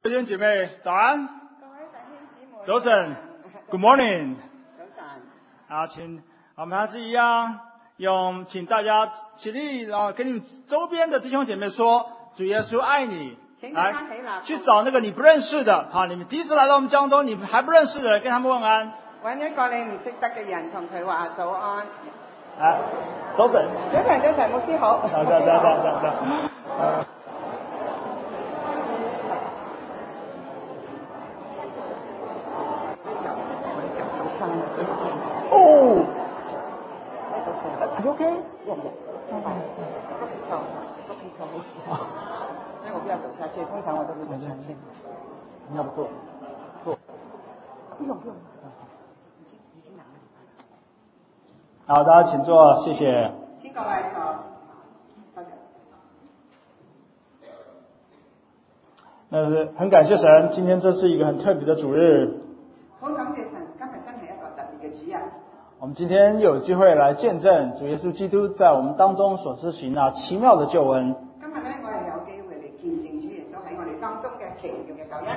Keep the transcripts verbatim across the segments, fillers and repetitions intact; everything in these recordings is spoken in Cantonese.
弟兄姐妹早安， 各位弟兄姊妹， 早晨 ，Good morning。 早晨。 好，请我们还是一样，用请大家起立，然后跟你周边的弟兄姐妹说，主耶稣爱你。来，去找那个你不认識的，好，你們第一次來到我們當中，你還不認識的人，跟他們問安。 揾一個你唔識得嘅人，同佢話早安。 啊，早晨。 早晨，早晨，牧師好。 走走走走走走。哦。Are you okay? Yeah, yeah. 不錯，不錯。所以我不要走下去，通常我都不走下去。 你要不坐？坐。 不用不用。 好，大家请坐，谢谢。 请各位坐。多謝。 那是很感謝神，今天這是一個很特別的主日。 好感謝神，今日真係一個特別嘅主日。 我們今天有機會來見證主耶穌基督在我們當中所施行那奇妙的救恩。 今日咧，我哋有機會嚟見證主耶穌喺我哋當中嘅奇妙嘅救恩。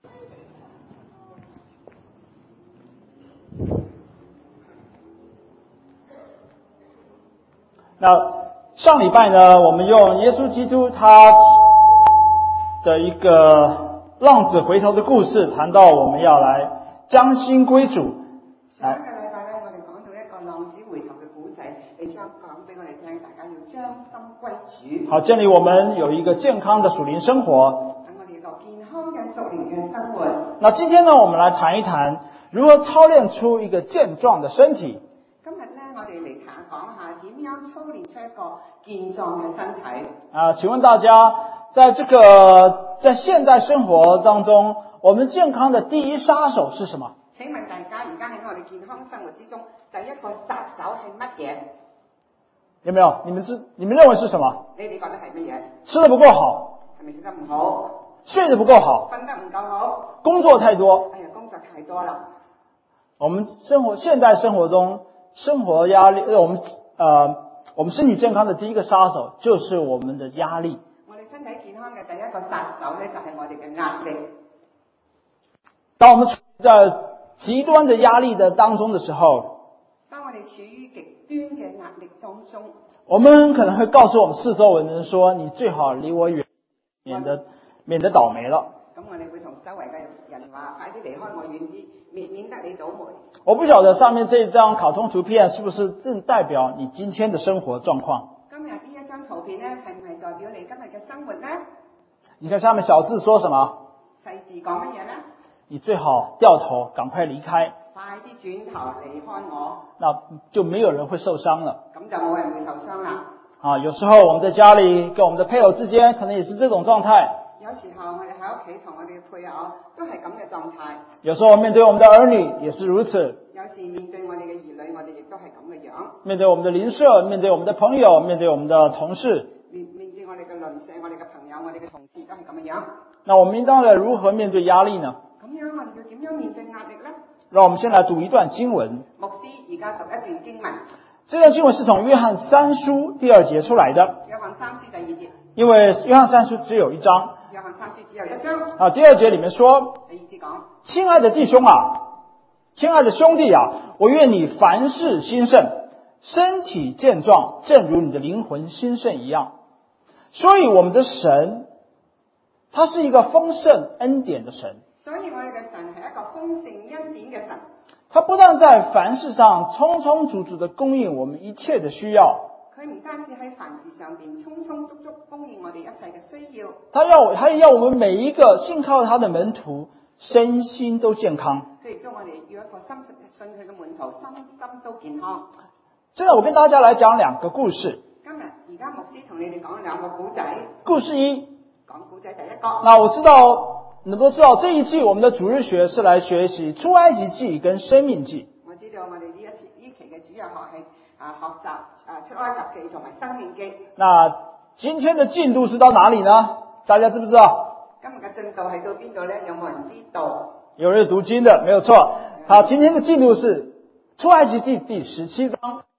那上禮拜呢，我們用耶穌基督他的一個浪子回頭的故事，談到我們要來將心歸主。 上一個禮拜咧，我哋講到一個浪子回頭嘅古仔，你將講俾我哋聽，大家要將心歸主。 好，建立我們有一個健康的屬靈生活。 等我哋有個健康嘅屬靈嘅生活。 那今天呢，我們來談一談如何操練出一個健壯的身體。 今日咧，我哋嚟談講下點樣操練出一個健壯嘅身體。 啊，請問大家，在這個在現代生活當中，我們健康的第一殺手是什麼？ 請問大家，而家喺我哋健康生活之中，第一個殺手係乜嘢？ 有沒有？你們知你們認為是什麼？ 你哋覺得係乜嘢？ 吃得不夠好， 係咪食得唔好？ 睡得不夠好， 瞓得唔夠好， 工作太多。 哎呀，工作太多啦。 我們生活現代生活中，生活壓力，我們呃，我們身體健康的第一個殺手就是我們的壓力。 我哋身體健康嘅第一個殺手咧，就係我哋嘅壓力。 當我們處在極端的壓力的當中的時候， 當我哋處於極端嘅壓力當中， 我們可能會告訴我們四周圍的人說：你最好離我遠，免得免得倒霉了。 咁我哋會同周圍嘅人話：快啲離開我遠啲，免免得你倒霉。 我不曉得上面這張卡通圖片是不是正代表你今天的生活狀況？ 今日呢一張圖片咧，係唔係代表你今日嘅生活咧？ 你看下面小字說什麼？ 細字講乜嘢咧？ 你最好掉頭，趕快離開。 快啲轉頭離開我， 那就沒有人會受傷了。 咁就冇人會受傷啦。 啊，有時候我們在家裏跟我們的配偶之間，可能也是這種狀態。 有時候我哋喺屋企同我哋嘅配偶都係咁嘅狀態。 有時候面對我們的兒女也是如此。 有時面對我哋嘅兒女，我哋亦都係咁嘅樣。 面對我們的鄰舍，面對我們的朋友，面對我們的同事。 面面對我哋嘅鄰舍、我哋嘅朋友、我哋嘅同事都係咁嘅樣。 那我們應當如何面對壓力呢？ 咁樣我哋要點樣面對壓力呢？ 讓我們先來讀一段經文。 牧師而家讀一段經文。 這段經文是從約翰三書第二節出來的。 約翰三書第二節。 因為約翰三書只有一章。 約翰三書只有一章。 啊，第二節裡面說： 第二節講， 親愛的弟兄啊，親愛的兄弟啊，我願你凡事興盛，身體健壯，正如你的靈魂興盛一樣。所以我們的神，他是一個豐盛恩典的神。 所以我哋嘅神係一個豐盛恩典嘅神。 他不但在凡事上充充足足地供應我們一切的需要， 佢唔單止喺凡事上邊充充足足供應我哋一切嘅需要， 他要他要我們每一個信靠他的門徒身心都健康。 佢亦都我哋要一個深信信佢嘅門徒身心都健康。 現在我跟大家來講兩個故事。 今日而家牧師同你哋講兩個古仔。 故事一， 講古仔第一個。 那我知道。你們都知道這一季我們的主日學是來學習出埃及記跟申命記。 我知道我哋呢一次呢期嘅主日學係啊學習啊出埃及記同埋申命記。 那今天的進度是到哪裡呢？大家知不知道？ 今日嘅進度係到邊度呢？有冇人知道？ 有人讀經的，沒有錯。好，今天的進度是出埃及記第十七章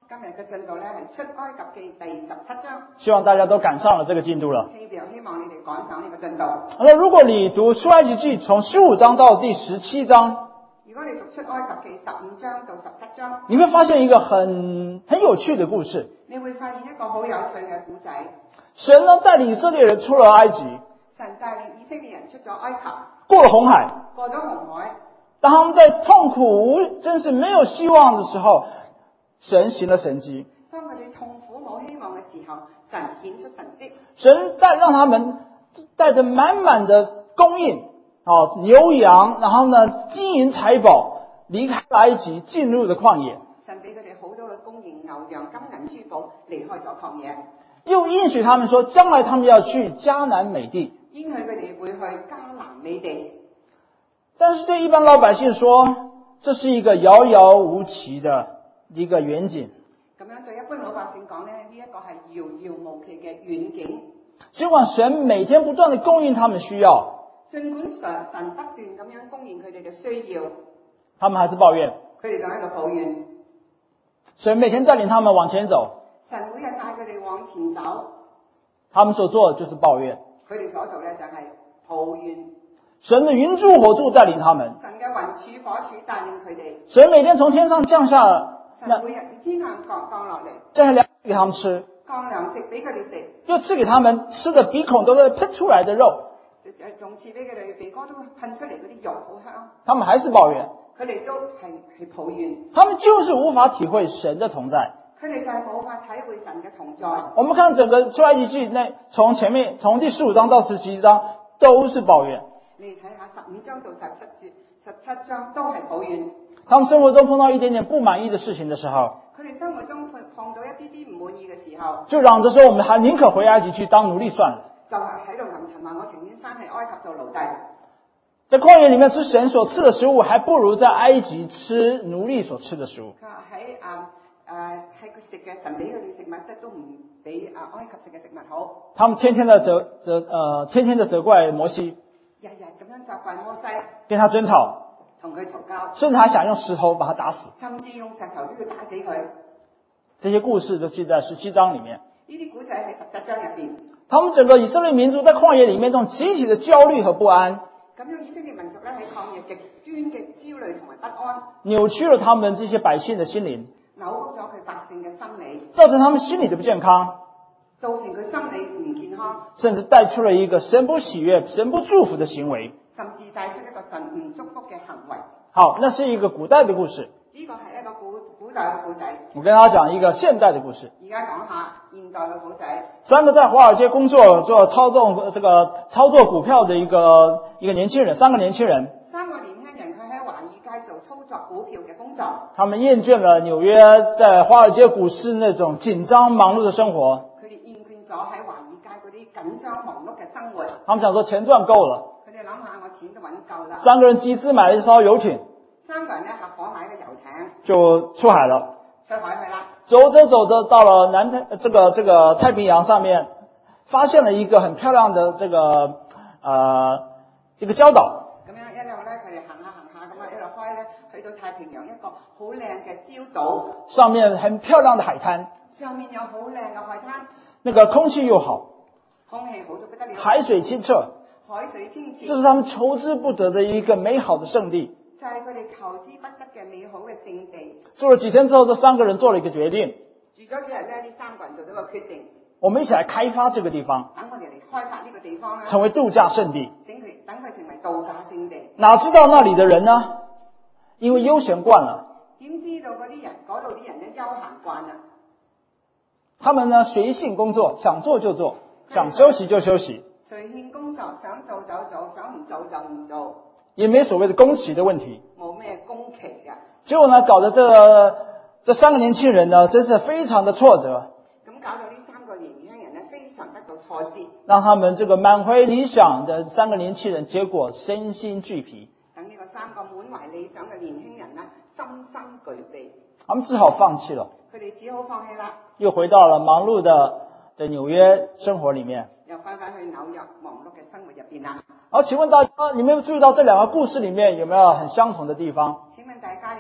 今日嘅進度咧係出埃及記第十七章， 希望大家都趕上了這個進度了。 希望希望你哋趕上呢個進度。 那如果你讀出埃及記從十五章到第十七章， 如果你讀出埃及記十五章到十七章， 你會發現一個很很有趣的故事。 你會發現一個好有趣嘅故仔。 神呢帶領以色列人出了埃及， 神帶領以色列人出咗埃及， 過了紅海。 過咗紅海。 當他們在痛苦、真是沒有希望的時候，神行了神蹟。 當佢哋痛苦冇希望嘅時候，神顯出神蹟。 神帶讓他們帶着滿滿的供應，哦，牛羊，然後呢金銀財寶，離開埃及，進入了曠野。 神俾佢哋好多嘅供應，牛羊金銀珠寶，離開咗曠野。 又應許他們說，將來他們要去迦南美地。 應許佢哋會去迦南美地。 但是對一般老百姓說，這是一個遙遙無期的一個遠景。 咁樣對一般老百姓講呢，呢、這、一個係遙遙無期嘅遠景。 儘管神每天不斷地供應他們需要， 儘管神神不斷咁樣供應佢哋嘅需要， 他們還是抱怨。 佢哋就喺度抱怨。 神每天帶領他們往前走， 神每日帶佢哋往前走， 他們所做的就是抱怨。 佢哋所做咧就係抱怨。 神的雲柱火柱帶領他們， 神嘅雲柱火柱帶領佢哋。 神每天從天上降下， 神每日喺天上降降落嚟， 降下糧給他們吃， 降糧食俾佢哋食， 又賜給他們吃的鼻孔都在噴出來的肉， 仲賜俾佢哋鼻哥都噴出嚟嗰啲肉好香。 他們還是抱怨， 佢哋都係係抱怨， 他們就是無法體會神的同在。 佢哋就係冇法體會神嘅同在。 我們看整個出埃及記內，從前面從第十五章到十七章都是抱怨。 你睇下十五章到十七節，十七章都係抱怨。 他們生活中碰到一點點不滿意的事情的時候， 佢哋生活中碰碰到一啲啲唔滿意嘅時候， 就嚷着說我們還寧可回埃及去當奴隸算了。 就係喺度吟沉話，我情願翻去埃及做奴隸。 在曠野裏面吃神所賜的食物，還不如在埃及吃奴隸所吃的食物。 佢話喺啊誒喺佢食嘅神俾佢哋食物質都唔比啊埃及食嘅食物好。 他們天天的責責呃天天的責怪摩西， 日日咁樣責怪摩西， 跟他爭吵， 同佢嘈交， 甚至還想用石頭把他打死。 甚至用石頭都要打死佢。 這些故事都記在十七章裡面。 呢啲古仔喺十七章入邊。 他們整個以色列民族在曠野裡面，這種極其的焦慮和不安， 咁樣以色列民族咧喺曠野極端嘅焦慮同埋不安， 扭曲了他們這些百姓的心靈， 扭曲咗佢百姓嘅心理， 造成他們心理的不健康， 造成佢心理唔健康， 甚至帶出了一個神不喜悅、神不祝福的行為。 甚至帶出一個神唔祝福嘅行為。 好，那是一個古代的故事。 呢個係一個古古代嘅古仔。 我跟大家講一個現代的故事。 而家講下現代嘅古仔。 三個在華爾街工作做操縱這個操作股票的一個一個年輕人，三個年輕人。 三個年輕人佢喺華爾街做操作股票嘅工作。 他們厭倦了紐約在華爾街股市那種緊張忙碌的生活。 佢哋厭倦咗喺華爾街嗰啲緊張忙碌嘅生活。 他們想說錢賺夠了。 佢哋諗下我錢都揾夠啦。 三個人集資買了一艘遊艇。 三個人咧合夥買個遊艇， 就出海了。 出海去啦。 走着走着，到了南太這個這個太平洋上面，發現了一個很漂亮的這個呃這個礁島。 咁樣一路咧，佢哋行下行下咁啊，一路開咧，去到太平洋一個好靚嘅礁島， 上面很漂亮的海灘， 上面有好靚嘅海灘， 那個空氣又好， 空氣好到不得了， 海水清澈， 海水清澈， 這是他們求之不得的一個美好的聖地。 就係佢哋求之不得嘅美好嘅聖地。 住了幾天之後，這三個人做了一個決定。 住咗幾日咧，呢三個人做咗個決定。 我們一起來開發這個地方， 等我哋嚟開發呢個地方啦， 成為度假勝地。 等佢等佢成為度假勝地。 哪知道那裡的人呢？因為悠閒慣了， 點知道嗰啲人嗰度啲人咧悠閒慣啦。 他們呢隨性工作，想做就做，想休息就休息。 隨性工作，想做就做，想唔做就唔做。 也沒所謂的工期的問題， 冇咩工期嘅。 結果呢，搞得這這三個年輕人呢，真是非常的挫折。 咁搞到呢三個年輕人呢，非常得到挫折， 讓他們這個滿懷理想的三個年輕人，結果身心俱疲。 等呢個三個滿懷理想嘅年輕人呢，身心俱疲。 他們只好放棄了， 佢哋只好放棄啦， 又回到了忙碌的的紐約生活裡面。 又翻返去紐約忙碌嘅生活入邊啦。 好，請問大家，你們有注意到這兩個故事裡面有沒有很相同的地方？ 請問大家有冇睇到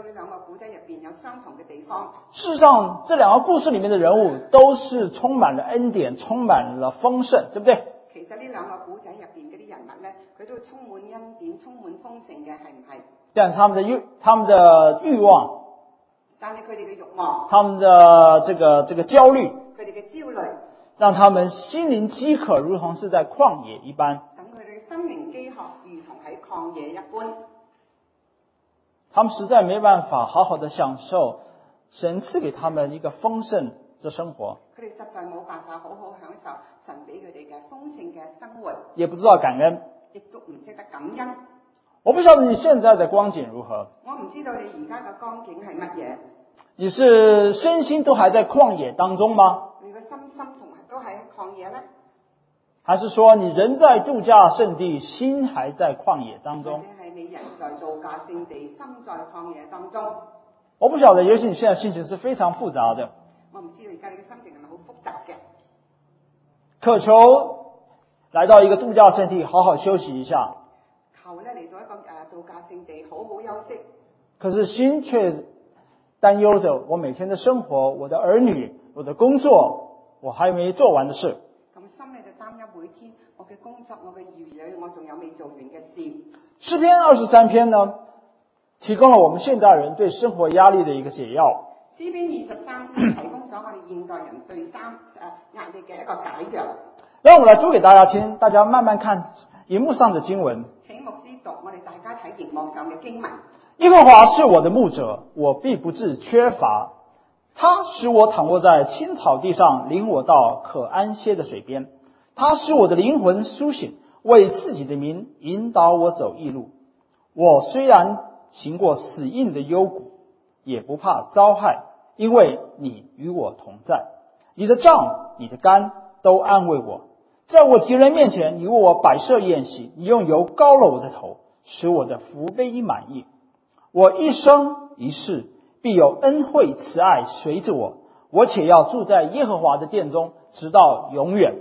呢兩個古仔入邊有相同嘅地方。 事實上，這兩個故事裡面的人物都是充滿了恩典，充滿了豐盛，對不對？ 其實呢兩個古仔入邊嗰啲人物咧，佢都充滿恩典，充滿豐盛嘅，係唔係？ 但他們的欲，他們的慾望， 但係佢哋嘅慾望， 他們的這個這個焦慮， 佢哋嘅焦慮， 讓他們心靈飢渴，如同是在曠野一般。 等佢哋嘅心靈飢渴，如同喺曠野一般。 他們實在沒辦法好好的享受神賜給他們一個豐盛的生活， 佢哋實在冇辦法好好享受神俾佢哋嘅豐盛嘅生活， 也不知道感恩， 亦都唔識得感恩。 我不曉得你現在的光景如何， 我唔知道你而家嘅光景係乜嘢。 你是身心都還在曠野當中嗎？ 你嘅心心同埋都喺曠野咧？ 還是說你人在度假勝地，心還在曠野當中？ 或者係你人在度假勝地，心在曠野當中？ 我不曉得，也許你現在心情是非常複雜的。 我唔知道而家你嘅心情係咪好複雜嘅？ 渴求來到一個度假勝地，好好休息一下。 求咧嚟到一個誒度假勝地，好好休息。 可是心卻擔憂着我每天的生活，我的兒女，我的工作，我還沒做完的事。 咁心咧就擔憂每天我嘅工作，我嘅兒女，我仲有未做完嘅事。 詩篇二十三篇呢，提供了我們現代人對生活壓力的一個解藥。 詩篇二十三篇提供咗我哋現代人對三誒壓力嘅一個解藥。 讓我來讀給大家聽，大家慢慢看熒幕上的經文。 請牧師讀，我哋大家睇熒幕上嘅經文。 耶和華是我的牧者，我必不致缺乏。他使我躺臥在青草地上，領我到可安歇的水邊。他使我的靈魂甦醒，為自己的名引導我走義路。我雖然行過死蔭的幽谷，也不怕遭害，因為你與我同在。你的杖，你的竿都安慰我。在我敵人面前，你為我擺設筵席，你用油膏了我的頭，使我的福杯滿溢。我一生一世必有恩惠慈愛隨着我，我且要住在耶和華的殿中，直到永遠。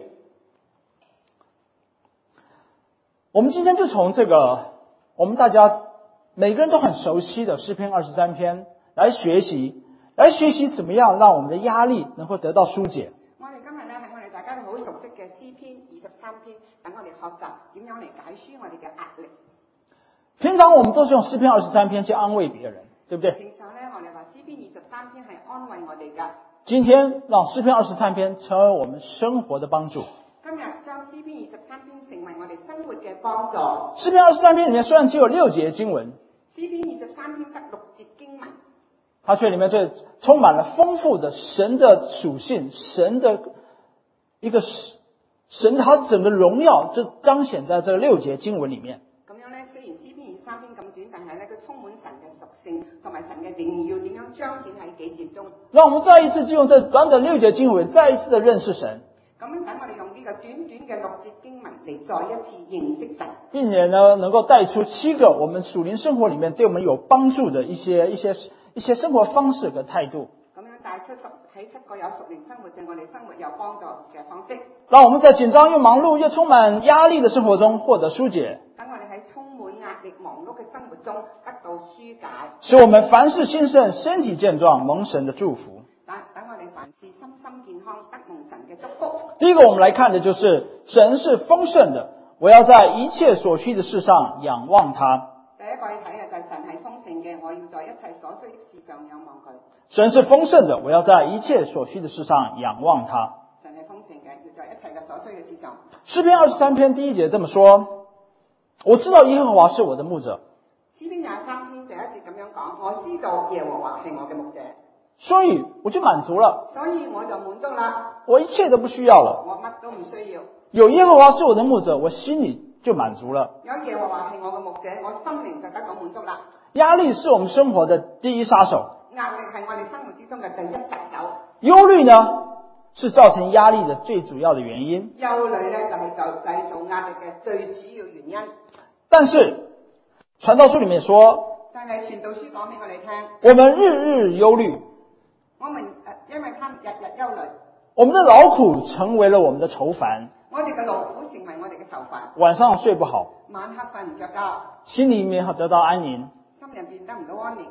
我們今天就從這個我們大家每個人都很熟悉的詩篇二十三篇來學習，來學習怎麼樣讓我們的壓力能夠得到疏解。 我哋今日咧係我哋大家都好熟悉嘅詩篇二十三篇，等我哋學習點樣嚟解舒我哋嘅壓力。 平常我們都是用詩篇二十三篇去安慰別人，對不對？ 平常咧，我哋話詩篇二十三篇係安慰我哋噶。 今天讓詩篇二十三篇成為我們生活的幫助。 今日將詩篇二十三篇成為我哋生活嘅幫助。 詩篇二十三篇裡面雖然只有六節經文， 詩篇二十三篇得六節經文， 它卻裡面卻充滿了豐富的神的屬性，神的一個神，它整個榮耀就彰顯在這六節經文裡面。 咁樣咧，雖然詩篇二十三篇咁短，但係咧佢充滿神嘅屬性同埋神嘅定義，要點樣彰顯喺幾節中。 讓我們再一次借用這短短六節經文，再一次的認識神。 咁樣等我哋用呢個短短嘅六節經文嚟再一次認識神， 並且呢，能夠帶出七個我們屬靈生活裡面對我們有幫助的一些一些一些生活方式和態度。 咁樣帶出十喺七個有屬靈生活對我哋生活有幫助嘅方式， 讓我們在緊張又忙碌又充滿壓力的生活中獲得疏解。 等我哋喺充滿壓力忙碌嘅生活中得到疏解， 使我們凡事興盛，身體健壯，蒙神的祝福。 等等我哋凡事身心健康，得蒙神嘅祝福。 第一個我們來看的就是神是豐盛的，我要在一切所需的事上仰望他。 第一個要睇嘅就係神係豐盛嘅，我要在一切所需的事上仰望佢。 神是豐盛的，我要在一切所需的事上仰望他。 神係豐盛嘅，要在一切嘅所需嘅事上。 詩篇二十三篇第一節這麼說：我知道耶和華是我的牧者。 詩篇廿三篇第一節咁樣講，我知道耶和華係我嘅牧者， 所以我就滿足了， 所以我就滿足啦， 我一切都不需要了。 我乜都唔需要。 有耶和華是我的牧者，我心裡就滿足了。 有耶和華係我嘅牧者，我心靈就得到滿足啦。 壓力是我們生活的第一殺手， 壓力係我哋生活之中嘅第一殺手。 憂慮呢是造成壓力的最主要的原因。 憂慮咧就係就製造壓力嘅最主要原因。 但是傳道書裡面說， 但係傳道書講俾我哋聽， 我們日日憂慮， 我們誒因為他日日憂慮， 我們的勞苦成為了我們的愁煩， 我哋嘅勞苦成為我哋嘅愁煩， 晚上睡不好， 晚黑瞓唔着覺， 心裡面得到安寧， 心入邊得唔到安寧，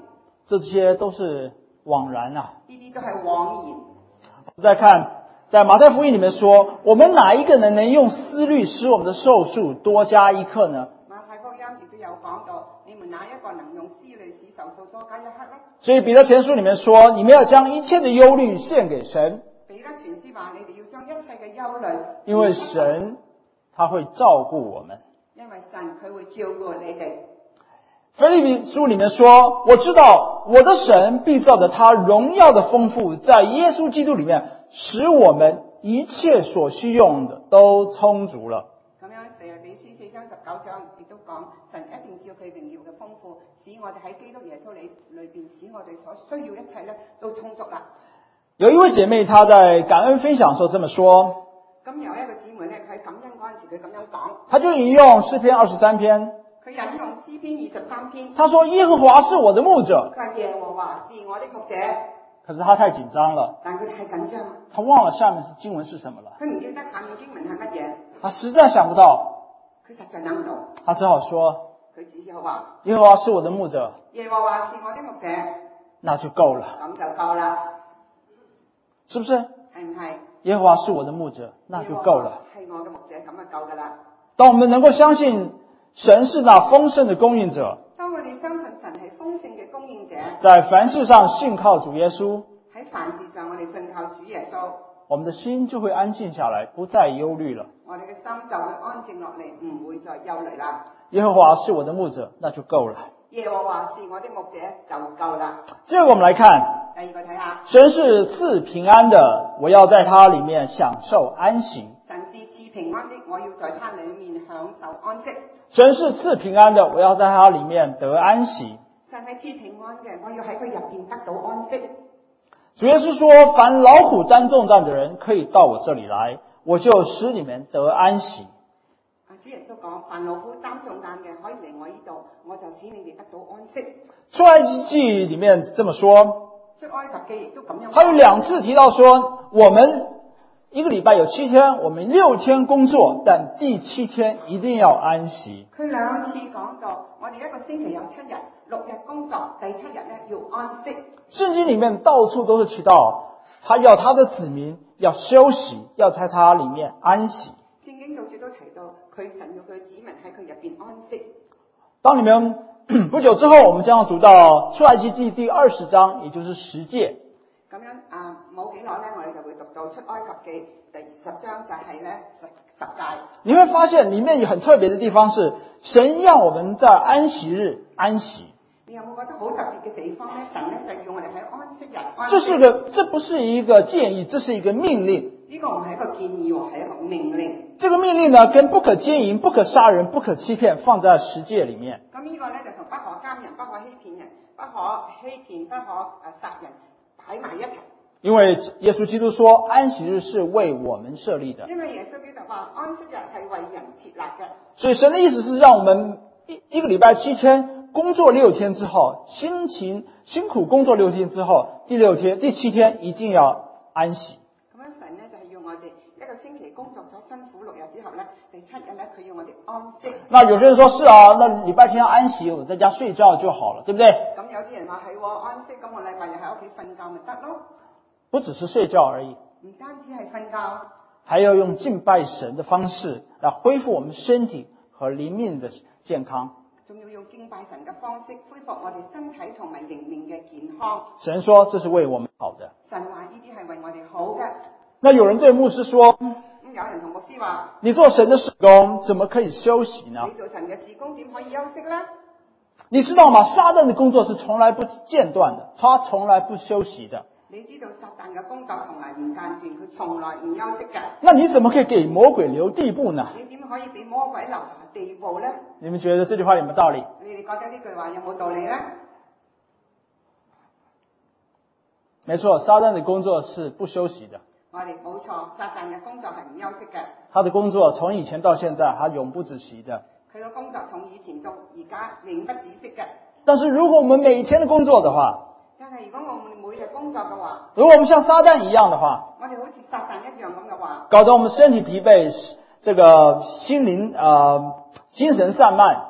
这些都是枉然啊。 呢啲都係枉然。 再看，在马太福音里面说，我们哪一个人能用思虑使我们的寿数多加一刻呢？ 馬太福音亦都有講到，你們哪一個能用思慮使壽數多加一刻呢？ 所以彼得前書里面说，你们要将一切的忧慮献給神， 彼得前書話，你哋要將一切嘅憂慮， 因为神他会照顾我们。 因為神佢會照顧你哋。 腓立比书里面说，我知道我的神必照着他荣耀的豐富，在耶穌基督里面，使我們一切所需用的都充足了。 咁樣腓立比書四章十九章亦都講，神一定照佢榮耀嘅豐富，使我哋喺基督耶穌裏裏邊，使我哋所需要一切咧都充足啦。 有一位姐妹她在感恩分享的時候這麼說， 咁有一個姊妹咧，佢感恩嗰陣時佢咁樣講， 她就引用詩篇二十三篇， 佢引用詩篇二十三篇， 她說耶和華是我的牧者， 佢話耶和華是我的牧者。 可是她太緊張了， 但佢太緊張， 她忘了下面是經文是什麼了， 佢唔記得下面經文係乜嘢， 她實在想不到， 佢實在諗唔到， 她只好說佢只好話耶和華是我的牧者， 耶和華是我的牧者， 那就夠了， 咁就夠啦， 是不是？ 係唔係？ 耶和華是我的牧者，那就夠了。 係我嘅牧者，咁就夠噶啦。 當我們能夠相信神是那豐盛的供應者， 當我哋相信神係豐盛嘅供應者， 在凡事上信靠主耶穌， 喺凡事上我哋信靠主耶穌， 我們的心就會安靜下來，不再憂慮了。 我哋嘅心就會安靜落嚟，唔會再憂慮啦。 耶和華是我的牧者，那就夠了。 耶和華是我的牧者，就夠啦。 第二個我們來看， 第二個睇下， 神是賜平安的，我要在他裡面享受安息。 神是賜平安的，我要在他裡面享受安息。 神是賜平安的，我要在他裡面得安息。 神係賜平安嘅，我要喺佢入邊得到安息。 主耶穌說，凡勞苦擔重擔的人可以到我這裡來，我就使你們得安息。 主耶穌講，凡勞苦擔重擔嘅可以嚟我呢度，我就使你哋得到安息。 出埃及記裡面這麼說， 出埃及記亦都咁樣。 他有兩次提到說，我們一個禮拜有七天，我們六天工作，但第七天一定要安息。 佢兩次講到，我哋一個星期有七日，六日工作，第七日咧要安息。 聖經裡面到處都是提到，他要他的子民要休息，要在他裡面安息。 聖經到處都提到，佢神要佢子民喺佢入邊安息。 當你們不久之後，我們將要讀到出埃及記第二十章，也就是十誡。 咁樣啊，冇幾耐咧，我哋就會讀到出埃及記第十章，就係咧十十誡。 你會發現裡面有很特別的地方是，神讓我們在安息日安息。 你有冇覺得好特別嘅地方咧？神咧就要我哋喺安息日安息。 這是一個，這不是一個建議，這是一個命令。 呢個唔係一個建議喎，係一個命令。 這個命令呢，跟不可姦淫、不可殺人、不可欺騙放在十誡裡面。 咁呢個咧就同不可姦淫、不可欺騙人、不可欺騙、不可誒殺人擺埋一齊。因為耶穌基督說，安息日是為我們設立的。 因為耶穌基督話，安息日係為人設立嘅。 所以神的意思是讓我們一一個禮拜七天工作六天之後，辛勤辛苦工作六天之後，第六天、第七天一定要安息。 咁樣神咧就係要我哋一個星期工作咗辛苦六日之後咧，第七日咧佢要我哋安息。 那有些人說是啊，那禮拜天要安息，我在家睡覺就好了，對不對？ 咁有啲人話係喎，安息，咁我禮拜日喺屋企瞓覺咪得咯。 不只是睡覺而已， 唔單止係瞓覺， 還要用敬拜神的方式來恢復我們身體和靈命的健康。 仲要用敬拜神嘅方式恢復我哋身體同埋靈命嘅健康。 神說這是為我們好的。 神話呢啲係為我哋好嘅。 那有人對牧師說， 咁有人同牧師話， 你做神的事工怎麼可以休息呢？ 你做神嘅事工點可以休息呢？ 你知道嗎？撒旦的工作是從來不間斷的，他從來不休息的。 你知道撒旦嘅工作從來唔間斷，佢從來唔休息嘅。 那你怎麼可以給魔鬼留地步呢？ 你點可以俾魔鬼留下地步呢？ 你們覺得這句話有沒有道理？ 你哋覺得呢句話有冇道理呢？ 沒錯，撒旦的工作是不休息的。 我哋冇錯，撒旦嘅工作係唔休息嘅。 他的工作從以前到現在，他永不止息的。 佢嘅工作從以前到而家永不止息嘅。 但是如果我們每天的工作的話， 但係如果我們每日工作嘅話， 如果我們像撒旦一樣的話， 我哋好似撒旦一樣咁嘅話， 搞得我們身體疲憊，這個心靈呃精神散漫，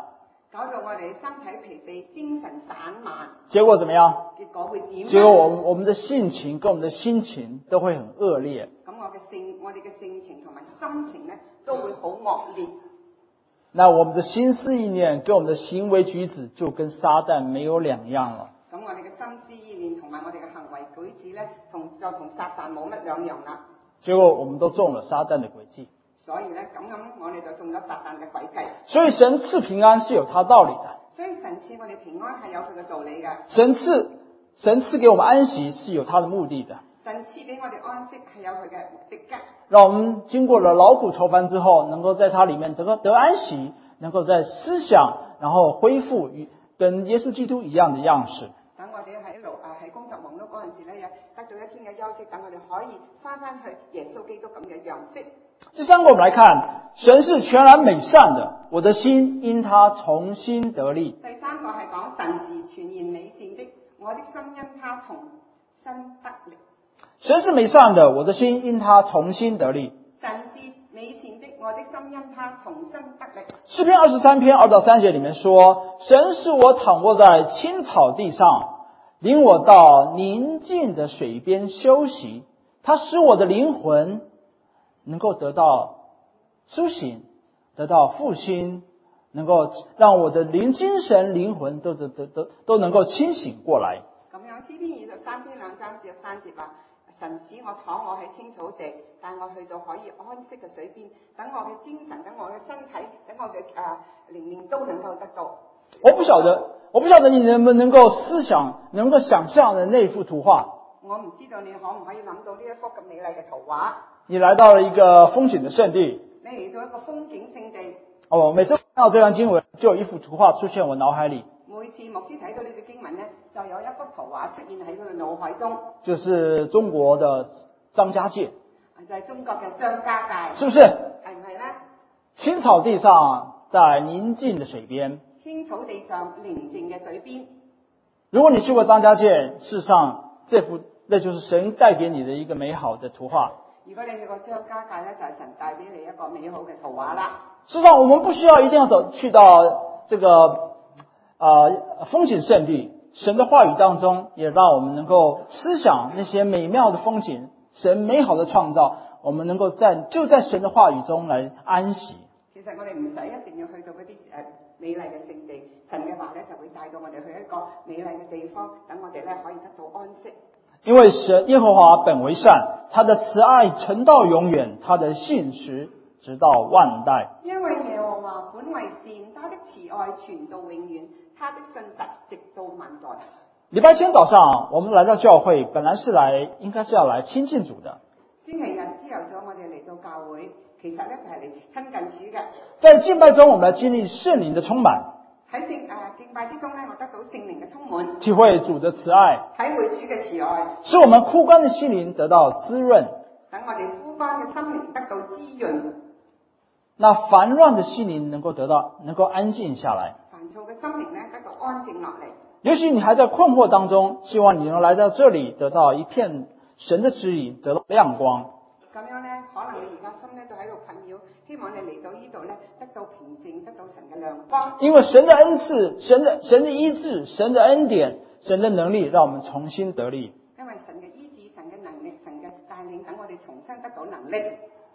搞到我哋身體疲憊、精神散漫。 结果怎么样？ 結果會點？ 结果我们我们的性情跟我们的心情都會很惡劣。 咁我嘅性，我哋嘅性情同埋心情咧，都會好惡劣。 那我们的心思意念跟我们的行为举止就跟撒旦没有两样了。 咁我哋嘅心思意念同埋我哋嘅行為舉止咧，同就同撒旦冇乜兩樣啦。 结果我们都中了撒旦的诡計。 所以咧，咁咁我哋就中咗撒旦嘅詭計。 所以神賜平安是有他道理的。 所以神賜我哋平安係有佢嘅道理嘅。 神賜神賜給我們安息是有他的目的的。 神賜俾我哋安息係有佢嘅目的嘅。 讓我們經過了勞苦愁煩之後，能夠在它裡面得得安息，能夠在思想然後恢復與跟耶穌基督一樣的樣式。 等我哋喺勞啊喺工作忙碌嗰陣時咧，得到一天嘅休息，等我哋可以翻返去耶穌基督咁嘅樣式。 第三個，我們來看，神是全然美善的，我的心因他重新得力。 第三個係講神是全然美善的，我的心因他重新得力。 神是美善的，我的心因他重新得力。 神是美善的，我的心因他重新得力。 詩篇二十三篇二到三節裡面說，神使我躺臥在青草地上，領我到寧靜的水邊休息，他使我的靈魂能夠得到蘇醒，得到復興，能夠讓我的靈精神靈魂都都都都都能夠清醒過來。 咁樣詩篇二十三篇兩三節三節話，神使我躺臥喺青草地，帶我去到可以安息嘅水邊，等我嘅精神，等我嘅身體，等我嘅誒靈命都能夠得到。 我不曉得，我不曉得你能不能夠思想，能夠想象的那幅圖畫。 我唔知道你可唔可以諗到呢一幅咁美麗嘅圖畫。 你來到了一個風景的聖地， 你嚟到一個風景聖地。 哦，每次看到這段經文，就有一幅圖畫出現我腦海裡。 每次牧師睇到呢個經文呢，就有一幅圖畫出現喺佢嘅腦海中。 就是中國的張家界， 就係中國嘅張家界， 是不是？ 係唔係呢？ 青草地上，在寧靜的水邊。 青草地上，寧靜嘅水邊。 如果你去過張家界，事實上這幅那就是神帶給你的一個美好的圖畫。 如果你去過張家界呢，就係神帶俾你一個美好嘅圖畫啦。 事實上，我們不需要一定要走去到這個呃風景聖地，神的話語當中也讓我們能夠思想那些美妙的風景，神美好的創造，我們能夠在就在神的話語中來安息。 其實我哋唔使一定要去到嗰啲誒美麗嘅聖地，神嘅話咧就會帶到我哋去一個美麗嘅地方，等我哋咧可以得到安息。 因為神耶和華本為善，他的慈愛存到永遠，他的信實直到萬代。 因為耶和華本為善，他的慈愛存到永遠，他的信實直到萬代。 禮拜天早上我們來到教會，本來是來應該是要來親近主的。 星期日朝頭早我哋嚟到教會，其實咧就係嚟親近主嘅。 在敬拜中，我們來經歷聖靈的充滿。 喺聖誒敬拜之中咧，我得到聖靈嘅充滿， 體會主的慈愛， 體會主嘅慈愛， 使我們枯乾的心靈得到滋潤。 等我哋枯乾嘅心靈得到滋潤。 那煩亂的心靈能夠得到，能夠安靜下來。 煩躁嘅心靈咧得到安靜落嚟。 也許你還在困惑當中，希望你能來到這裡，得到一片神的指引，得到亮光。 咁樣咧，可能你而家心咧都喺度困擾，希望你嚟到呢度咧，得到平靜，得到神嘅亮光。 因為神的恩賜、神的神的醫治、神的恩典、神的能力，讓我們重新得力。 因為神嘅醫治、神嘅能力、神嘅帶領，等我哋重新得到能力。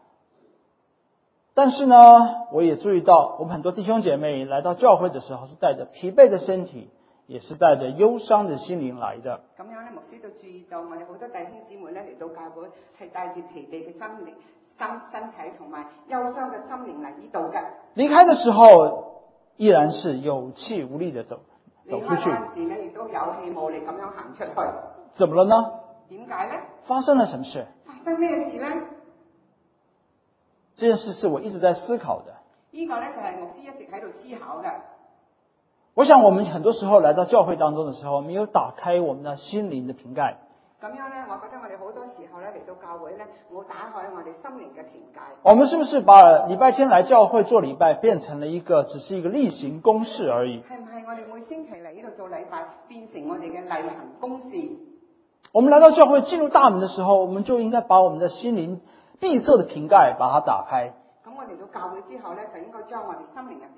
但是呢，我也注意到，我們很多弟兄姐妹來到教會的時候，是帶着疲憊的身體，也是帶着憂傷的心靈來的。 咁樣咧，牧師都注意到，我哋好多弟兄姊妹咧嚟到教會，係帶住疲憊嘅心靈、身身體同埋憂傷嘅心靈嚟呢度嘅。 離開的時候，依然是有氣無力的走走出去。 離開嗰陣時咧，亦都有氣冇力咁樣行出去。 怎麼了呢？ 點解咧？ 發生了什麼事？ 發生咩事咧？ 這件事是我一直在思考的。 呢個咧就係牧師一直喺度思考嘅。 我想我們很多時候來到教會當中的時候，沒有打開我們的心靈的瓶蓋。 咁樣咧，我覺得我哋好多時候咧嚟到教會咧，冇打開我哋心靈嘅瓶蓋。 我們是不是把禮拜天來教會做禮拜變成了一個只是一個例行公事而已？ 係唔係我哋每星期嚟呢度做禮拜變成我哋嘅例行公事？ 我們來到教會進入大門的時候，我們就應該把我們的心靈閉塞的瓶蓋把它打開。 咁我嚟到教會之後咧，就應該將我哋心靈入邊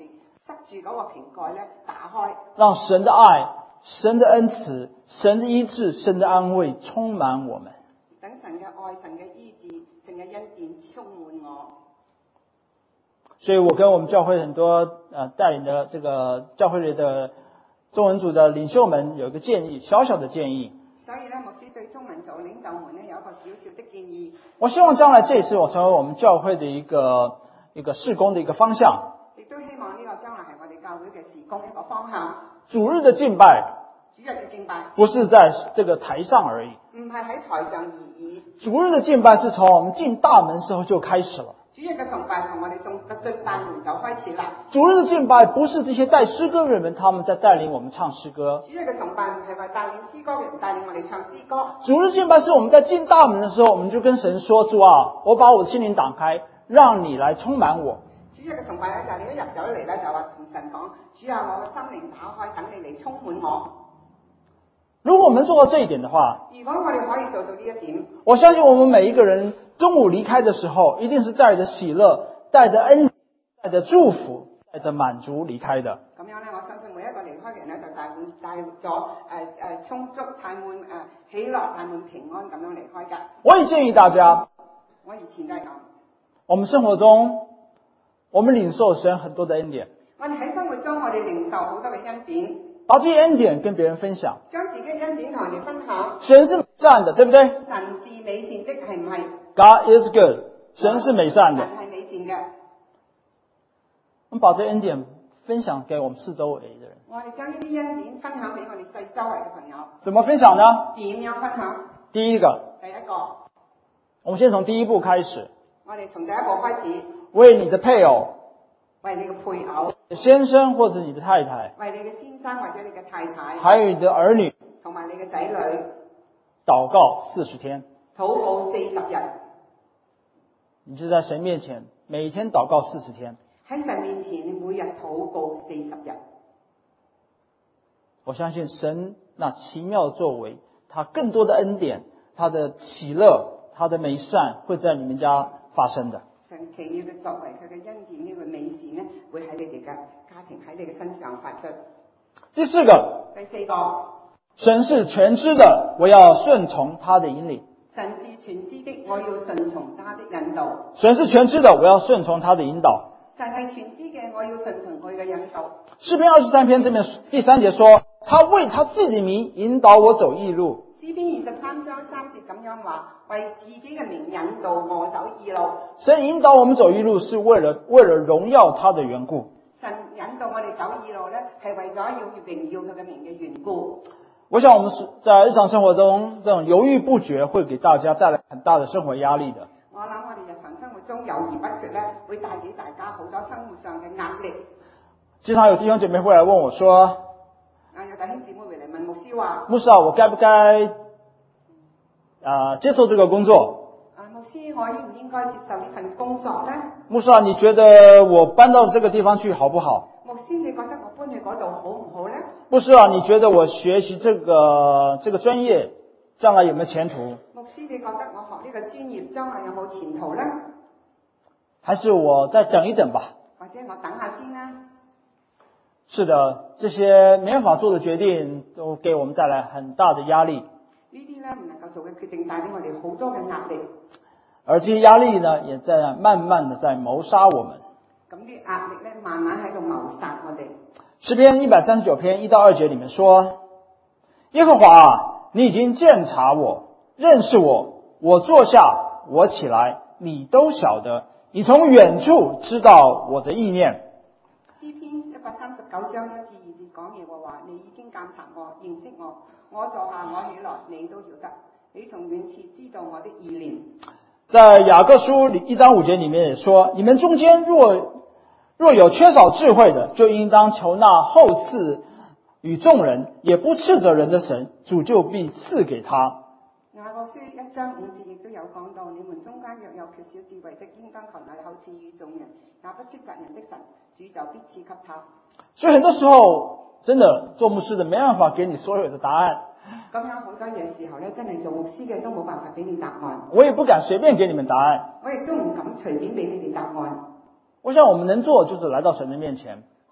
塞住嗰個瓶蓋咧打開， 让神的爱、神的恩慈、神的医治、神的安慰充满我们。 等神嘅愛、神嘅醫治、神嘅恩典充滿我。 所以我跟我们教会很多呃带领的这个教会里的中文组的领袖们有一个建议，小小的建议。 所以咧，牧師對中文組領袖們咧有一個小小的建議。 我希望將來這也是我成為我們教會的一個一個事工的一個方向。 亦都希望呢個將來係我哋教會嘅事工一個方向。 主日的敬拜， 主日嘅敬拜， 不是在這個台上而已。 唔係喺台上而已。 主日的敬拜是從我們進大門時候就開始了。 主日嘅崇拜從我哋進進大門就開始啦。 主日的敬拜不是這些帶詩歌的人們，他們在帶領我們唱詩歌。 主日嘅崇拜唔係話帶領詩歌嘅人帶領我哋唱詩歌。 主日敬拜是我們在進大門的時候，我們就跟神說：主啊，我把我的心靈打開，讓你來充滿我。 主日嘅崇拜咧就係你一入咗嚟咧就話同神講：主啊，我嘅心靈打開，等你嚟充滿我。 如果我們做到這一點的話， 如果我哋可以做到呢一點， 我相信我們每一個人中午離開的時候，一定是帶着喜樂、帶着恩、帶着祝福、帶着滿足離開的。 咁樣咧，我相信每一個離開嘅人咧，就帶滿帶咗誒誒充足、帶滿誒喜樂、帶滿平安咁樣離開㗎。 我也建議大家， 我以前都係咁。 我們生活中，我們領受神很多的恩典。 我哋喺生活中，我哋領受好多嘅恩典， 把這些恩典跟別人分享， 將自己嘅恩典同人哋分享。 神是美善的，對不對？ 神是美善的，係唔係 ？God is good，神是美善的。 神係美善嘅。 我們把這恩典分享給我們四周圍的人。 我哋將呢啲恩典分享俾我哋四周圍嘅朋友。 怎麼分享呢？ 點樣分享？ 第一個， 第一個， 我們先從第一步開始。 我哋從第一步開始， 為你的配偶， 為你嘅配偶， 先生或者你的太太， 為你嘅先生或者你嘅太太， 還有你的兒女， 同埋你嘅仔女， 禱告四十天。 禱告四十日。 你就在神面前每天禱告四十天。 喺神面前，你每日禱告四十日。 我相信神那奇妙的作為，他更多的恩典，他的喜樂，他的美善會在你們家發生的。 神奇妙嘅作為，佢嘅恩典呢個美善呢，會喺你哋嘅家庭喺你嘅身上發出。 第四個， 第四個， 神是全知的，我要順從他的引領。 神是全知的，我要順從他的引導。 神是全知的，我要順從他的引導。 神係全知嘅，我要順從佢嘅引導。 詩篇二十三篇這邊第三節說，他為他自己名引導我走義路。 詩篇二十三章三節咁樣話，為自己嘅名引導我走義路。 神引導我們走義路，是為了為了榮耀他的緣故。 神引導我哋走義路咧，係為咗要榮耀佢嘅名嘅緣故。 我想我們是在日常生活中，這種猶豫不決會給大家帶來很大的生活壓力的。 我諗我哋日常生活中猶豫不決咧，會帶俾大家好多生活上嘅壓力。 經常有弟兄姐妹會來問我說： 啊，有弟兄姊妹會嚟問牧師話： 牧師啊，我該不該啊、呃、接受這個工作？ 啊，牧師，我應唔應該接受呢份工作呢？ 牧師啊，你覺得我搬到這個地方去好不好？ 牧師，你覺得我搬去嗰度好唔好呢？ 牧師啊，你覺得我學習這個這個專業將來有沒有前途？ 牧師，你覺得我學呢個專業將來有冇前途呢？ 還是我再等一等吧？ 或者我等下先啦。 是的，這些沒辦法做的決定都給我們帶來很大的壓力。 呢啲咧唔能夠做嘅決定帶俾我哋好多嘅壓力。 而這些壓力呢，也在慢慢的在謀殺我們。 咁啲壓力咧，慢慢喺度謀殺我哋。 詩篇一百三十九篇一到二節裏面說：耶和華啊，你已經鑒察我，認識我，我坐下，我起來，你都曉得，你從遠處知道我的意念。 詩篇一百三十九章一至二節講耶和華，你已經鑒察我，認識我，我坐下，我起來，你都曉得，你從遠處知道我的意念。 在雅各書一章五節裏面也說：你們中間若若有缺少智慧的，就應當求那厚賜與眾人，也不斥責人的神，主就必賜給他。 雅各書一章五節亦都有講到，你們中間若有缺少智慧的，應當求那厚賜與眾人，也不斥責人的神，主就必賜給他。 所以很多時候，真的做牧師的沒辦法給你所有的答案。 咁有好多嘢時候咧，真係做牧師嘅都冇辦法俾你答案。 我也不敢隨便給你們答案。 我亦都唔敢隨便俾你哋答案。 我想我們能做，就是來到神的面前。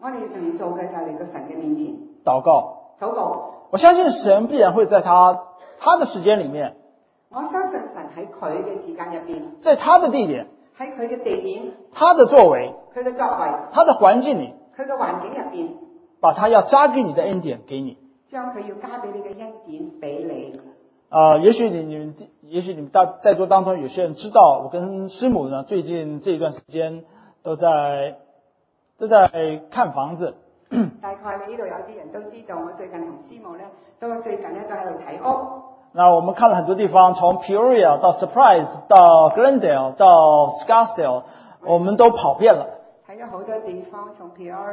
我哋能做嘅就係嚟到神嘅面前禱告。 禱告。 我相信神必然會在他他的時間裡面， 我相信神喺佢嘅時間入邊， 在他的地點， 喺佢嘅地點， 他的作為， 佢嘅作為， 他的環境裡， 佢嘅環境入邊， 把他要加給你的恩典給你。 將佢要加俾你嘅恩典俾你。 呃，也許你你們，也許你們大在座當中有些人知道，我跟師母呢最近這一段時間都在都在看房子。 大概你呢度有啲人都知道，我最近同師母咧，都最近咧都喺度睇屋。 那我們看了很多地方，從 Peoria 到 Surprise 到 Glendale 到 Scottsdale， 我們都跑遍了。 睇咗好多地方，從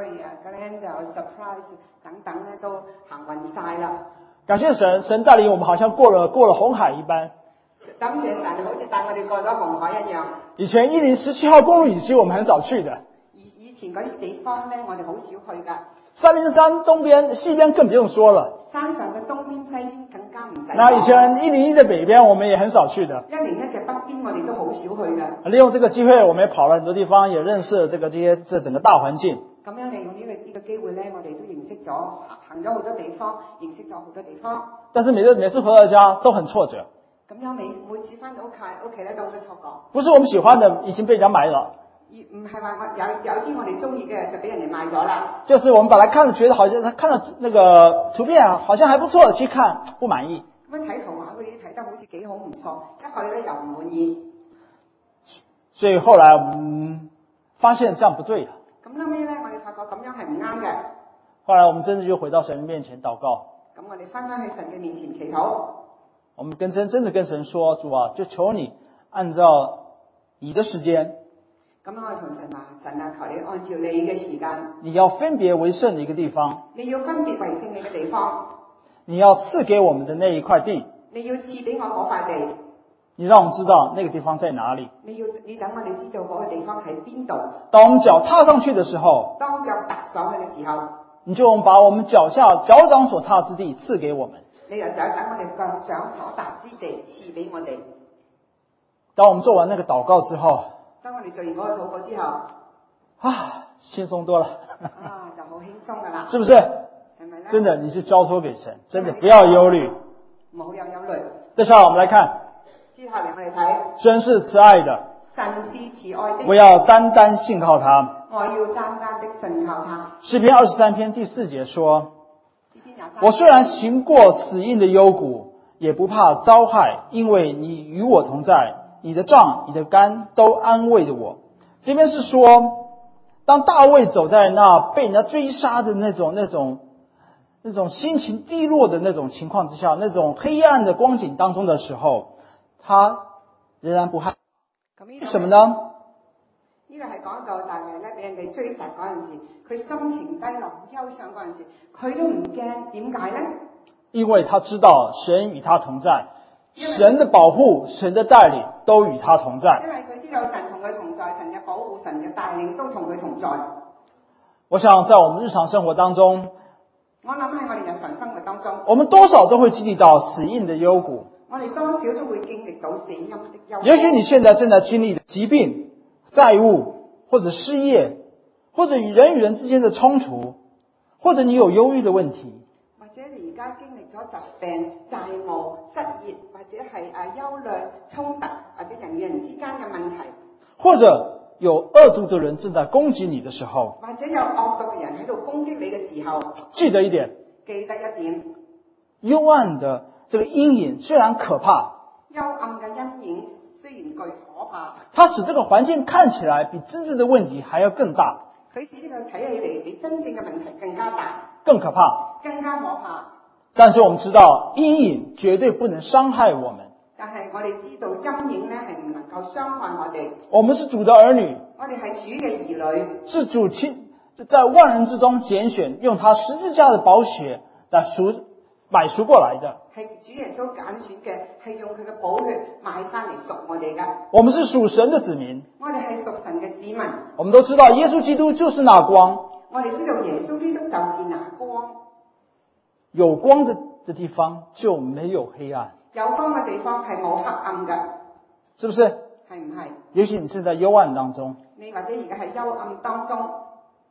Peoria、Glendale、Surprise 等等咧都行勻晒啦。 感謝神，神帶領我們好像過了過了紅海一般。 感謝神，好似帶我哋過咗紅海一樣。 以前一零十七號公路以西我們很少去的。 以以前嗰啲地方咧，我哋好少去噶。 三零三東邊、西邊更不用說了。 山上嘅東邊、西邊更加唔使。 那以前一零一的北邊我們也很少去的。 一零一嘅北邊我哋都好少去嘅。 利用這個機會，我們也跑了很多地方，也認識了這個這些這整個大環境。 咁樣利用呢個呢個機會咧，我哋都認識咗行咗好多地方，認識咗好多地方。 但是每次每次回到家都很挫折。 咁樣每每次翻到屋企屋企咧都好多錯覺。 不是我們喜歡的，已經被人家買了。 而唔係話我有有啲我哋中意嘅就俾人哋買咗啦。 就是我們本來看了覺得好像他看到那個圖片好像還不錯，去看不滿意。 咁樣睇圖畫嗰啲睇得好似幾好唔錯，一去咧又唔滿意。 所以後來我們發現這樣不對。 咁後尾咧，我哋發覺咁樣係唔啱嘅。 後來我們真的就回到神面前禱告。 咁我哋翻返去神嘅面前祈禱。 我們跟神真的跟神說，主啊，就求你按照你的時間。 咁我哋同神話，神啊，求你按照你嘅時間。 你要分別為聖的一個地方。 你要分別為聖你嘅地方。 你要賜給我們的那一塊地。 你要賜俾我嗰塊地。 你讓我們知道那個地方在哪裡。 你要你等我哋知道嗰個地方喺邊度。 當我們腳踏上去的時候， 當腳踏上去嘅時候， 你就把我們腳下腳掌所踏之地賜給我們。 你就等等我哋腳掌所踏之地賜俾我哋。 當我們做完那個禱告之後， 當我哋做完嗰個禱告之後， 啊，輕鬆多了。 啊，就好輕鬆噶啦。 是不是？ 係咪咧？ 真的，你是交託給神，真的不要憂慮。 唔好有憂慮。 接下來我們來看。 接下嚟我哋睇。 神是慈愛的。 神是慈愛的。 我要單單信靠他。 我要單單的信靠他。 詩篇二十三篇第四節說：我雖然行過死蔭的幽谷，也不怕遭害，因為你與我同在，你的杖、你的竿都安慰着我。這邊是說，當大衛走在那被人家追殺的那種、那種、那種心情低落的那種情況之下，那種黑暗的光景當中的時候，他仍然不害怕。為什麼呢？ 呢個係講到大衛咧俾人哋追殺嗰陣時，佢心情低落、憂傷嗰陣時，佢都唔驚。點解咧？ 因為他知道神與他同在，神的保護、神的帶領都與他同在。 因為佢知道神同佢同在，神嘅保護、神嘅帶領都同佢同在。 我想在我們日常生活當中， 我諗喺我哋日常生活當中， 我們多少都會經歷到死蔭的幽谷。 我哋多少都會經歷到死蔭的幽谷。 也許你現在正在經歷的疾病、債務，或者失業，或者與人與人之間的衝突，或者你有憂鬱的問題， 或者你而家經歷咗疾病、債務、失業，或者係誒憂慮、衝突，或者人與人之間嘅問題， 或者有惡毒的人正在攻擊你的時候， 或者有惡毒嘅人喺度攻擊你嘅時候， 記得一點， 記得一點， 幽暗的這個陰影雖然可怕， 幽暗嘅陰影雖然巨可怕， 它使這個環境看起來比真正的問題還要更大。 佢使呢個睇起嚟比真正嘅問題更加大， 更可怕， 更加可怕。 但是我們知道陰影絕對不能傷害我們。 但係我哋知道陰影咧係唔能夠傷害我哋。 我們是主的兒女， 我哋係主嘅兒女， 是主親在萬人之中揀選，用他十字架的寶血來贖買贖過來的。 係主耶穌揀選嘅，係用佢嘅寶血買翻嚟贖我哋噶。 我們是屬神的子民， 我哋係屬神嘅子民。 我們都知道耶穌基督就是那光。 我哋知道耶穌基督就是那光。 有光的的地方就沒有黑暗。 有光嘅地方係冇黑暗嘅， 是不是？ 係唔係？ 也許你是在幽暗當中， 你或者而家係幽暗當中，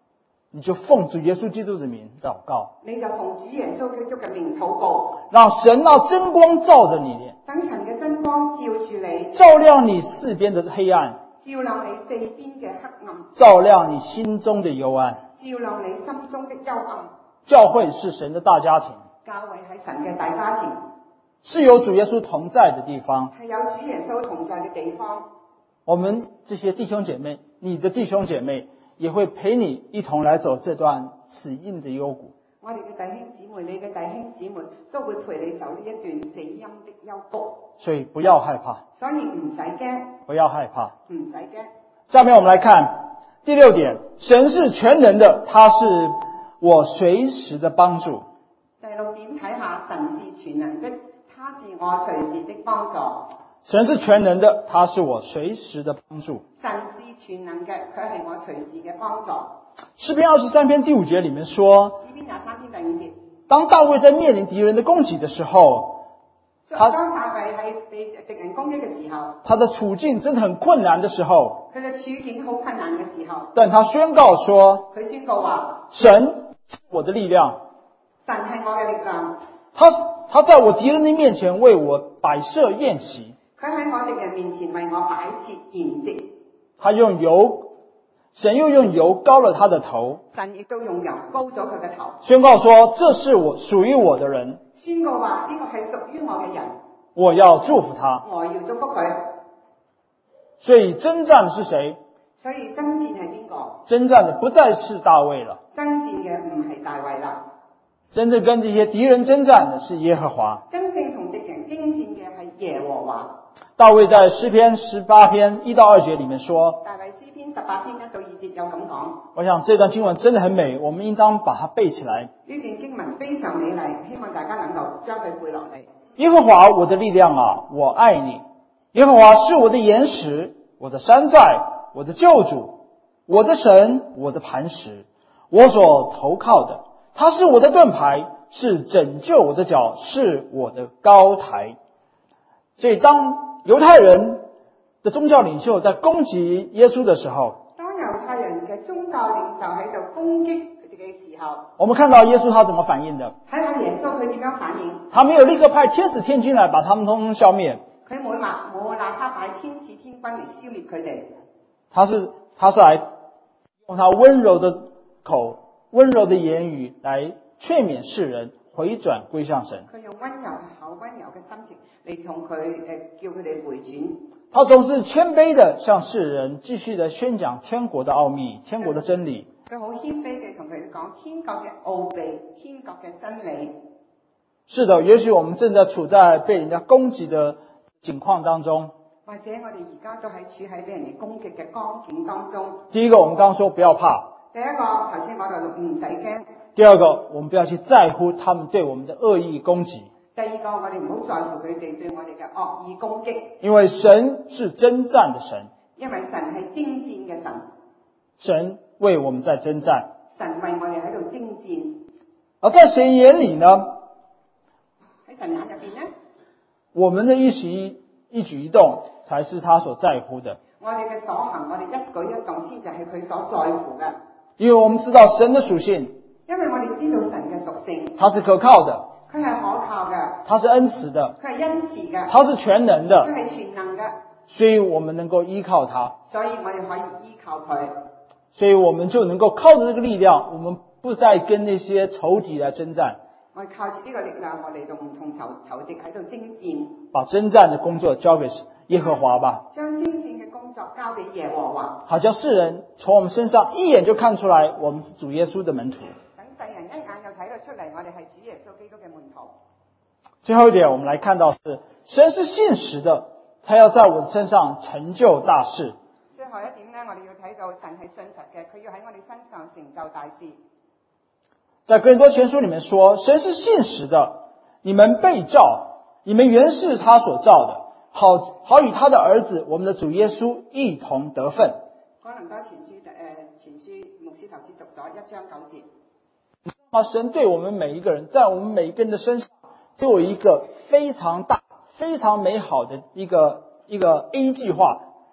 你就奉主耶稣基督的名祷告， 你就奉主耶穌基督嘅名禱告， 让神那真光照着你， 等神嘅真光照住你， 照亮你四边的黑暗， 照亮你四邊嘅黑暗， 照亮你心中的幽暗。 照亮你心中的幽暗。 教会是神的大家庭， 教會係神嘅大家庭， 是有主耶穌同在的地方。 係有主耶穌同在嘅地方。 我们这些弟兄姐妹，你的弟兄姐妹也会陪你一同来走这段死荫的幽谷。 我哋嘅弟兄姊妹，你嘅弟兄姊妹都會陪你走呢一段死陰的幽谷， 所以不要害怕， 所以唔使驚， 不要害怕。 唔使驚。 下面我们来看第六点，神是全能的，他是我随时的帮助。 第六點睇下，神是全能的，他是我隨時的幫助。 神是全能的，他是我随时的帮助。 神是全能嘅，佢係我隨時嘅幫助。 詩篇二十三篇第五节里面说， 詩篇廿三篇第五節， 当大卫在面临敌人的攻击的时候，他當大衛喺被敵人攻擊嘅時候， 他的處境真的很困難的時候， 佢嘅處境好困難嘅時候， 但他宣告說， 佢宣告話： 神是我的力量， 神係我嘅力量， 他他在我敵人的面前為我擺設宴席， 佢喺我敵人面前為我擺設筵席。 他用油，神又用油膏了他的頭， 神亦都用油膏咗佢嘅頭， 宣告說，這是我屬於我的人， 宣告話呢個係屬於我嘅人， 我要祝福他。 我要祝福佢。 所以征戰的是誰？ 所以爭戰係邊個？ 征戰的不再是大衛了， 爭戰嘅唔係大衛啦， 真正跟這些敵人征戰的是耶和華。 真正同敵人征戰嘅係耶和華。 大衛在詩篇十八篇一到二節裡面說， 大衛詩篇十八篇一到二節有咁講， 我想這段經文真的很美，我們應當把它背起來。 呢段經文非常美麗，希望大家能夠將佢背落嚟。 耶和華我的力量啊，我愛你。耶和華是我的岩石，我的山寨，我的救主，我的神，我的磐石，我所投靠的。他是我的盾牌，是拯救我的腳，是我的高台。所以當猶太人的宗教領袖在攻擊耶穌的時候， 當猶太人嘅宗教領袖喺度攻擊佢哋嘅時候， 我們看到耶穌他怎麼反應的？ 睇下耶穌佢點樣反應。 他沒有立刻派天使天軍來把他們通通消滅， 佢冇立冇立刻派天使天軍嚟消滅佢哋， 他是他是來用他溫柔的口、溫柔的言語來勸勉世人回轉歸向神。 佢用溫柔嘅口、溫柔嘅心情嚟同佢誒叫佢哋回轉。 他總是謙卑的向世人繼續的宣講天國的奧秘、天國的真理。 佢好謙卑嘅同佢哋講天國嘅奧秘、天國嘅真理。 是的，也許我們正在處在被人家攻擊的境況當中。 或者我哋而家都喺處喺俾人哋攻擊嘅光景當中。 第一個，我們剛剛說不要怕。 第一個頭先我就唔使驚。 第二個，我們不要去在乎他們對我們的惡意攻擊。 第二個，我哋唔好在乎佢哋對我哋嘅惡意攻擊。 因為神是征戰的神。 因為神係征戰嘅神。 神為我們在征戰。 神為我哋喺度征戰。 而在神眼裡呢？ 喺神眼入邊呢？ 我們的一舉一舉一動才是他所在乎的。 我哋嘅所行，我哋一舉一動先就係佢所在乎嘅。 因為我們知道神的屬性。 因為我哋知道神嘅屬性。 他是可靠的。 佢係可靠嘅。 他是恩慈的。 佢係恩慈嘅。 他是全能的。 佢係全能嘅。 所以我們能夠依靠他。 所以我哋可以依靠佢。 所以我們就能夠靠着這個力量，我們不再跟那些仇敵來征戰。 我哋靠住呢個力量，我哋同唔同仇仇敵喺度征戰。 把征戰的工作交給耶和華吧。 將征戰嘅工作交俾耶和華。 好叫世人從我們身上一眼就看出來，我們是主耶穌的門徒。 等世人一眼就睇到出嚟，我哋係主耶穌基督嘅門徒。 最後一點，我們來看到是神是信實的，他要在我的身上成就大事。 最後一點呢，我哋要睇到神係信實嘅，佢要喺我哋身上成就大事。 在哥林多前書裏面說，神是信實的，你們被召，你們原是他所召的，好好與他的兒子我們的主耶穌一同得分。 哥林多前書誒、呃、前書牧師頭先讀咗一章九節。 啊，神對我們每一個人，在我們每一個人的身上都有一個非常大、非常美好的一個一個 A 計劃。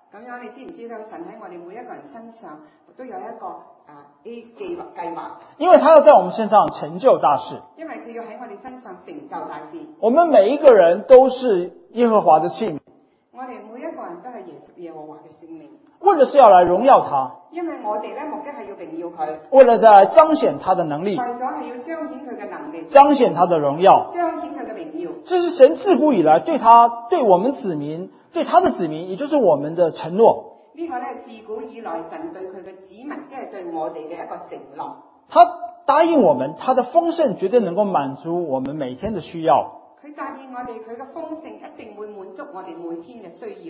咁樣你知唔知道神喺我哋每一個人身上都有一個啊 A 計劃計劃？ 因為他要在我們身上成就大事。 因為佢要喺我哋身上成就大事。 我們每一個人都是耶和華的器皿。 我哋每一個人都係耶耶和華嘅聖靈。 為了是要來榮耀他。 因為我哋咧目的係要榮耀佢。 為了在彰顯他的能力。 為咗係要彰顯佢嘅能力。 彰顯他的榮耀。 彰顯佢嘅榮耀。 這是神自古以來對他、對我們子民、對他的子民，也就是我們的承諾。 呢個咧自古以來神對佢嘅子民，即係對我哋嘅一個承諾。 他答應我們，他的豐盛絕對能夠滿足我們每天的需要。 佢答應我哋，佢嘅豐盛一定會滿足我哋每天嘅需要。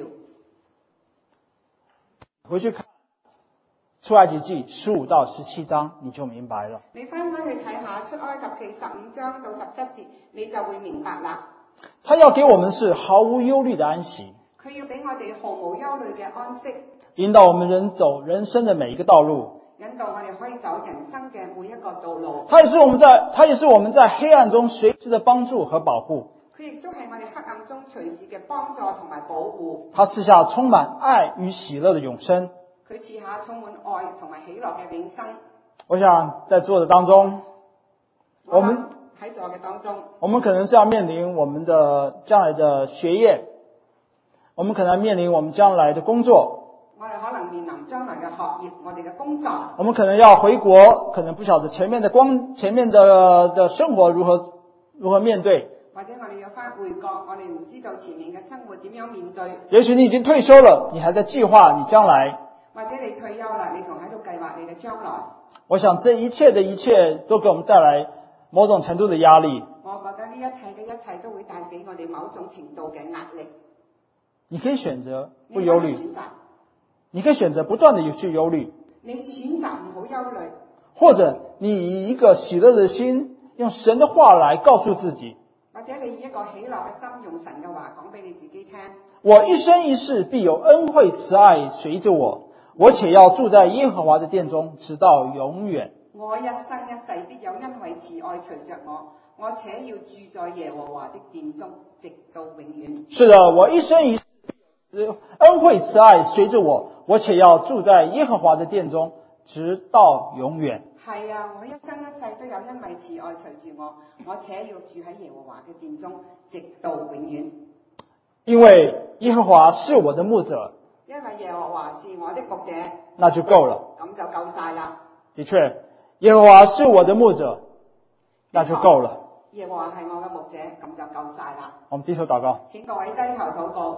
回去看出埃及記十五到十七章，你就明白了。 你翻返去睇下出埃及記十五章到十七節，你就會明白啦。 他要給我們是毫無憂慮的安息。 佢要俾我哋毫無憂慮嘅安息。 引導我們人走人生的每一個道路。 引導我哋可以走人生嘅每一個道路。 他也是我們在，他也是我們在黑暗中隨時的幫助和保護。 佢亦都係我哋黑暗中隨時嘅幫助同埋保護。 他賜下充滿愛與喜樂的永生。 佢賜下充滿愛同埋喜樂嘅永生。 我想在座的當中，我們喺座嘅當中， 我們可能是要面臨我們的將來的學業，我們可能面臨我們將來的工作。 我哋可能面臨將來嘅學業，我哋嘅工作。 我們可能要回國，可能不曉得前面的光，前面的的生活如何如何面對。 或者我哋要翻回國，我哋唔知道前面嘅生活點樣面對。 也許你已經退休了，你還在計劃你將來。 或者你退休啦，你仲喺度計劃你嘅將來。 我想這一切的一切都給我們帶來某種程度的壓力。 我覺得呢一切嘅一切都會帶俾我哋某種程度嘅壓力。 你可以選擇不憂慮。 選擇你可以選擇不斷的去憂慮。 你選擇唔好憂慮。 或者你以一個喜樂的心，用神的話來告訴自己。 或者你以一個喜樂嘅心，用神嘅話講俾你自己聽。 我一生一世必有恩惠慈愛隨着我。我且要住在耶和華的殿中，直到永遠。 我一生一世必有恩惠慈愛隨着我，我且要住在耶和華的殿中，直到永遠。是的，我一生一世恩惠慈愛隨着我，我且要住在耶和華的殿中，直到永遠。 係啊，我一生一世都有恩惠慈愛隨住我，我且要住喺耶和華嘅殿中，直到永遠。 因為耶和華是我的牧者。 因為耶和華是我的牧者， 那就夠了。 咁就夠晒啦。 的確，耶和華是我的牧者，那就夠了。 耶和華係我嘅牧者，咁就夠晒啦。 我們低頭禱告。 請各位低頭禱告。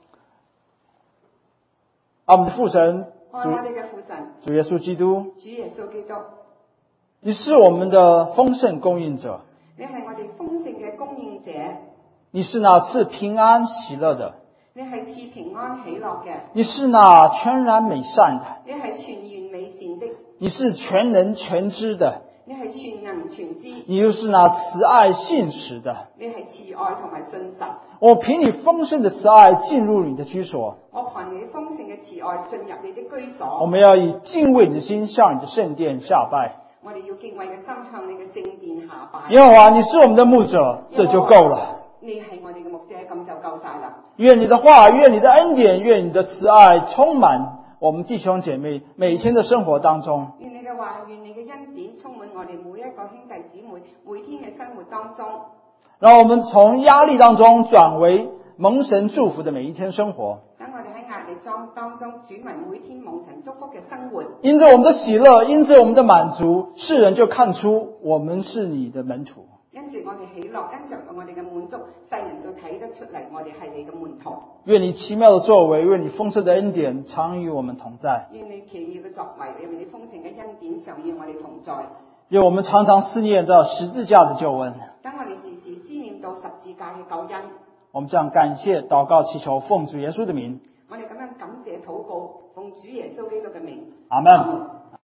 啊，我們的父神， 我哋嘅父神， 主耶穌基督， 主耶穌基督， 你是我們的豐盛供應者。 你係我哋豐盛嘅供應者。 你是那賜平安喜樂的。 你係賜平安喜樂嘅。 你是那全然美善的。 你係全然美善的。 你是全能全知的。 你係全能全知。 你又是那慈愛信實的。 你係慈愛同埋信實。 我憑你豐盛的慈愛進入你的居所。 我憑你豐盛嘅慈愛進入你的居所。 我們要以敬畏你的心向你的聖殿下拜。 我哋要敬畏嘅心向你嘅聖殿下拜。 耶和華，你是我們的牧者，這就夠了。 你係我哋嘅牧者，咁就夠晒啦。 願你的話，願你的恩典，願你的慈愛充滿我們弟兄姐妹每天的生活當中。 願你嘅話，願你嘅恩典充滿我哋每一個兄弟姊妹每天嘅生活當中。 讓我們從壓力當中轉為蒙神祝福的每一天生活。 等我哋喺壓力當當中轉為每天蒙神祝福嘅生活。 因着我們的喜樂，因着我們的滿足，世人就看出我們是你的門徒。 因住我哋喜樂，因着我哋嘅滿足，世人都睇得出嚟，我哋係你嘅門徒。 願你奇妙的作為，願你豐盛的恩典常與我們同在。 願你奇妙嘅作為，願你豐盛嘅恩典常與我哋同在。 願我們常常思念着十字架的救恩。 等我哋時時思念到十字架嘅救恩。 我們這樣感謝、禱告、祈求，奉主耶穌的名。 我哋咁樣感謝、禱告，奉主耶穌基督嘅名。 阿們。